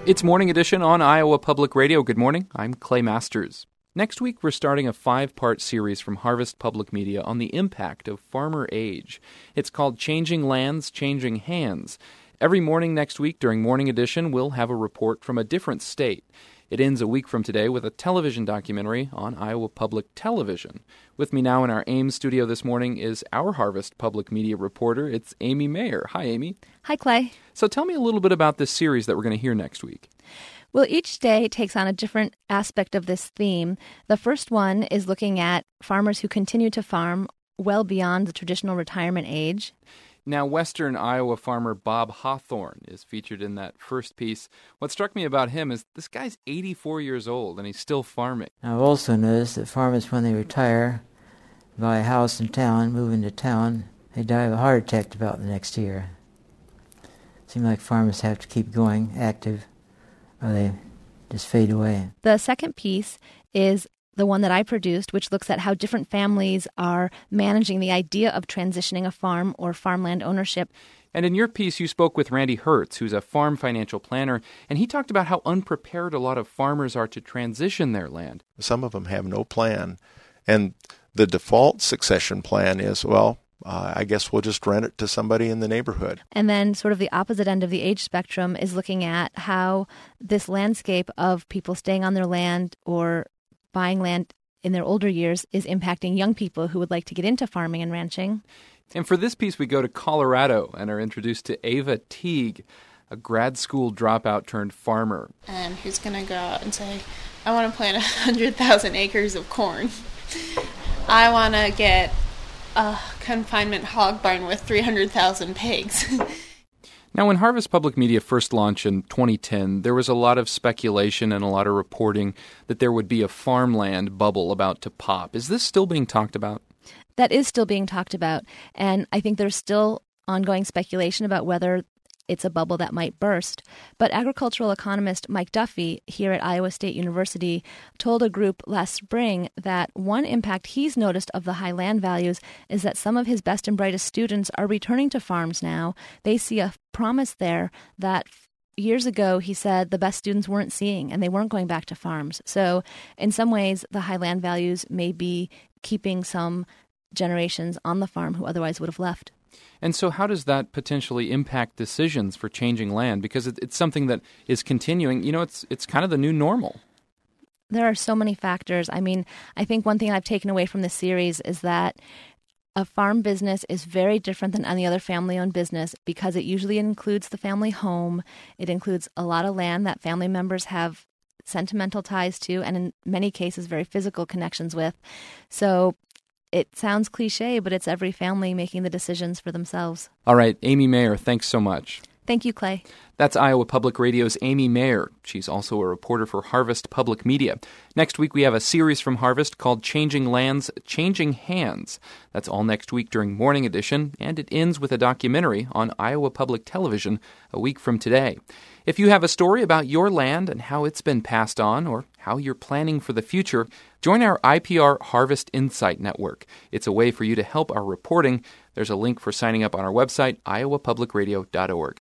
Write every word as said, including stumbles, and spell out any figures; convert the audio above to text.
It's Morning Edition on Iowa Public Radio. Good morning. I'm Clay Masters. Next week, we're starting a five-part series from Harvest Public Media on the impact of farmer age. It's called Changing Lands, Changing Hands. Every morning next week during Morning Edition, we'll have a report from a different state. It ends a week from today with a television documentary on Iowa Public Television. With me now in our Ames studio this morning is our Harvest Public Media reporter. It's Amy Mayer. Hi, Amy. Hi, Clay. So tell me a little bit about this series that we're going to hear next week. Well, each day takes on a different aspect of this theme. The first one is looking at farmers who continue to farm well beyond the traditional retirement age. Now, Western Iowa farmer Bob Hawthorne is featured in that first piece. What struck me about him is this guy's eighty-four years old and he's still farming. I've also noticed that farmers, when they retire, buy a house in town, move into town, they die of a heart attack about the next year. It seems like farmers have to keep going active or they just fade away. The second piece is the one that I produced, which looks at how different families are managing the idea of transitioning a farm or farmland ownership. And in your piece, you spoke with Randy Hertz, who's a farm financial planner, and he talked about how unprepared a lot of farmers are to transition their land. Some of them have no plan, and the default succession plan is, well, uh, I guess we'll just rent it to somebody in the neighborhood. And then sort of the opposite end of the age spectrum is looking at how this landscape of people staying on their land or buying land in their older years is impacting young people who would like to get into farming and ranching. And for this piece, we go to Colorado and are introduced to Ava Teague, a grad school dropout turned farmer. And who's going to go out and say, I want to plant one hundred thousand acres of corn. I want to get a confinement hog barn with three hundred thousand pigs. Now, when Harvest Public Media first launched in twenty ten, there was a lot of speculation and a lot of reporting that there would be a farmland bubble about to pop. Is this still being talked about? That is still being talked about, and I think there's still ongoing speculation about whether it's a bubble that might burst. But agricultural economist Mike Duffy here at Iowa State University told a group last spring that one impact he's noticed of the high land values is that some of his best and brightest students are returning to farms now. They see a promise there that years ago, he said, the best students weren't seeing, and they weren't going back to farms. So in some ways, the high land values may be keeping some generations on the farm who otherwise would have left. And so how does that potentially impact decisions for changing land? Because it, it's something that is continuing. You know, it's it's kind of the new normal. There are so many factors. I mean, I think one thing I've taken away from this series is that a farm business is very different than any other family-owned business because it usually includes the family home. It includes a lot of land that family members have sentimental ties to and in many cases very physical connections with. So it sounds cliche, but it's every family making the decisions for themselves. All right, Amy Mayer, thanks so much. Thank you, Clay. That's Iowa Public Radio's Amy Mayer. She's also a reporter for Harvest Public Media. Next week, we have a series from Harvest called Changing Lands, Changing Hands. That's all next week during Morning Edition, and it ends with a documentary on Iowa Public Television a week from today. If you have a story about your land and how it's been passed on or how you're planning for the future, join our I P R Harvest Insight Network. It's a way for you to help our reporting. There's a link for signing up on our website, iowa public radio dot org.